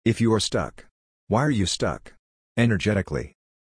If you are stuck. Why are you stuck? Energetically.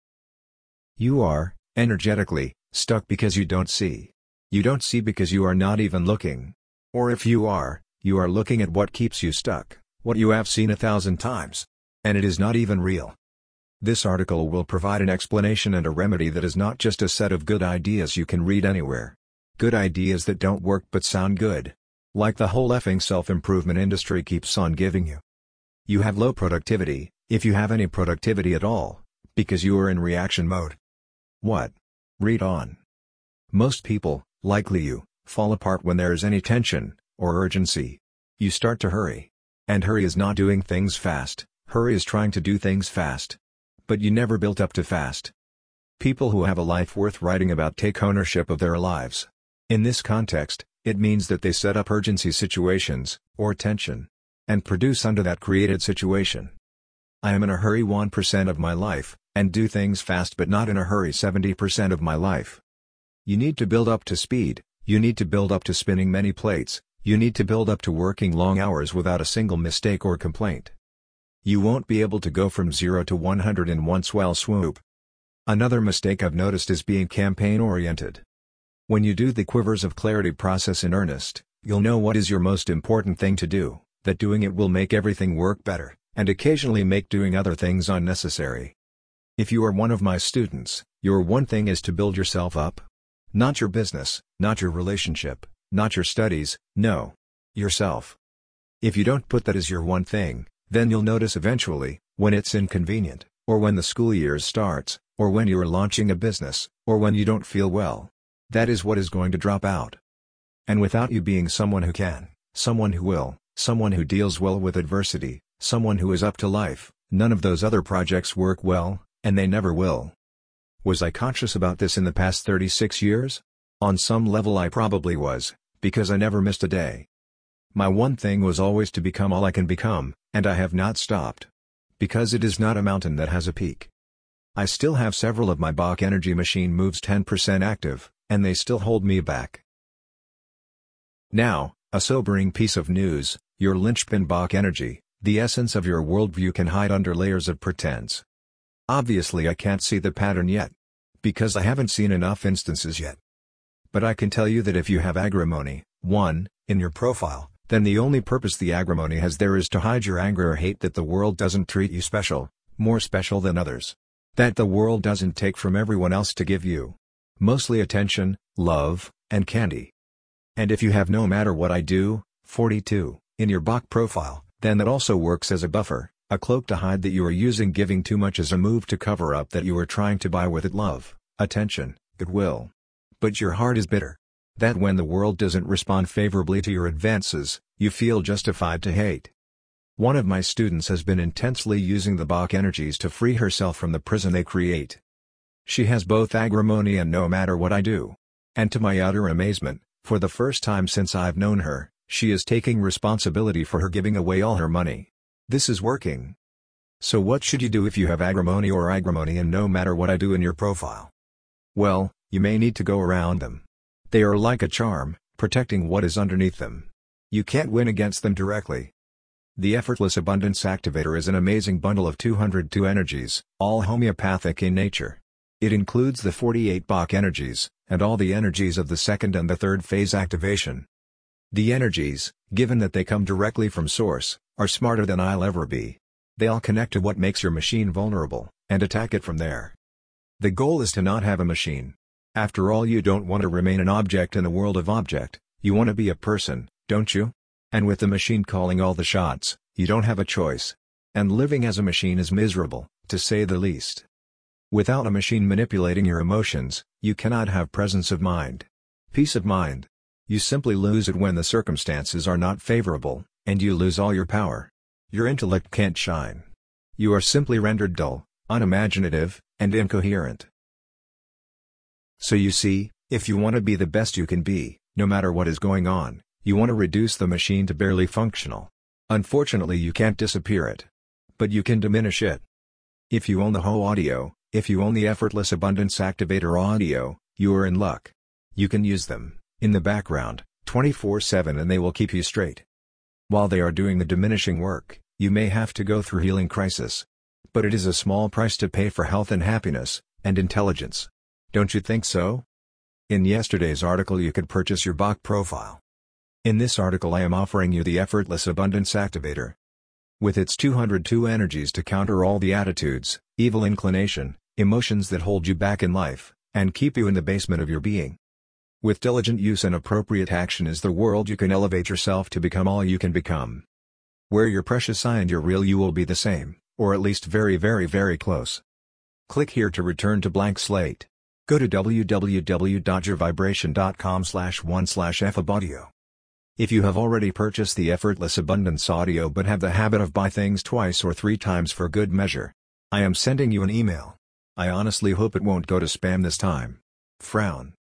You are, energetically, stuck because you don't see. You don't see because you are not even looking. Or if you are looking at what keeps you stuck, what you have seen 1,000 times. And it is not even real. This article will provide an explanation and a remedy that is not just a set of good ideas you can read anywhere. Good ideas that don't work but sound good. Like the whole effing self-improvement industry keeps on giving you. You have low productivity, if you have any productivity at all, because you are in reaction mode. What? Read on. Most people, likely you, fall apart when there is any tension, or urgency. You start to hurry. And hurry is not doing things fast, hurry is trying to do things fast. But you never built up to fast. People who have a life worth writing about take ownership of their lives. In this context, it means that they set up urgency situations, or tension. And produce under that created situation. I am in a hurry 1% of my life, and do things fast but not in a hurry 70% of my life. You need to build up to speed, you need to build up to spinning many plates, you need to build up to working long hours without a single mistake or complaint. You won't be able to go from 0 to 100 in one swell swoop. Another mistake I've noticed is being campaign-oriented. When you do the Quivers of Clarity process in earnest, you'll know what is your most important thing to do, that doing it will make everything work better, and occasionally make doing other things unnecessary. If you are one of my students, your one thing is to build yourself up. Not your business, not your relationship, not your studies, no. Yourself. If you don't put that as your one thing, then you'll notice eventually, when it's inconvenient, or when the school year starts, or when you are launching a business, or when you don't feel well. That is what is going to drop out. And without you being someone who can, someone who will, someone who deals well with adversity, someone who is up to life, none of those other projects work well, and they never will. Was I conscious about this in the past 36 years? On some level I probably was, because I never missed a day. My one thing was always to become all I can become, and I have not stopped. Because it is not a mountain that has a peak. I still have several of my Bach energy machine moves 10% active, and they still hold me back. Now, a sobering piece of news, your linchpin Bach energy, the essence of your worldview can hide under layers of pretense. Obviously I can't see the pattern yet. Because I haven't seen enough instances yet. But I can tell you that if you have agrimony, 1, in your profile, then the only purpose the agrimony has there is to hide your anger or hate that the world doesn't treat you special, more special than others. That the world doesn't take from everyone else to give you. Mostly attention, love, and candy. And if you have no matter what I do, 42, in your Bach profile, then that also works as a buffer, a cloak to hide that you are using giving too much as a move to cover up that you are trying to buy with it love, attention, goodwill. But your heart is bitter. That when the world doesn't respond favorably to your advances, you feel justified to hate. One of my students has been intensely using the Bach energies to free herself from the prison they create. She has both agrimony and no matter what I do. And to my utter amazement, for the first time since I've known her, she is taking responsibility for her giving away all her money. This is working. So what should you do if you have agrimony or agrimony and no matter what I do in your profile? Well, you may need to go around them. They are like a charm, protecting what is underneath them. You can't win against them directly. The Effortless Abundance Activator is an amazing bundle of 202 energies, all homeopathic in nature. It includes the 48 Bach energies, and all the energies of the second and the third phase activation. The energies, given that they come directly from Source, are smarter than I'll ever be. They all connect to what makes your machine vulnerable, and attack it from there. The goal is to not have a machine. After all, you don't want to remain an object in the world of object, you want to be a person, don't you? And with the machine calling all the shots, you don't have a choice. And living as a machine is miserable, to say the least. Without a machine manipulating your emotions, you cannot have presence of mind. Peace of mind. You simply lose it when the circumstances are not favorable, and you lose all your power. Your intellect can't shine. You are simply rendered dull, unimaginative, and incoherent. So you see, if you want to be the best you can be, no matter what is going on, you want to reduce the machine to barely functional. Unfortunately, you can't disappear it. But you can diminish it. If you own the Ho Audio, if you own the Effortless Abundance Activator Audio, you are in luck. You can use them, in the background, 24/7 and they will keep you straight. While they are doing the diminishing work, You may have to go through healing crisis. But it is a small price to pay for health and happiness, and intelligence. Don't you think so? In yesterday's article you could purchase your Bach profile. In this article I am offering you the Effortless Abundance Activator. With its 202 energies to counter all the attitudes, evil inclination, emotions that hold you back in life, and keep you in the basement of your being. With diligent use and appropriate action is the world you can elevate yourself to become all you can become. Wear your precious eye and your real you will be the same, or at least very very very close. Click here to return to blank slate. Go to www.yourvibration.com/1/FABaudio. If you have already purchased the Effortless Abundance audio but have the habit of buy things twice or 3 times for good measure, I am sending you an email. I honestly hope it won't go to spam this time. Frown.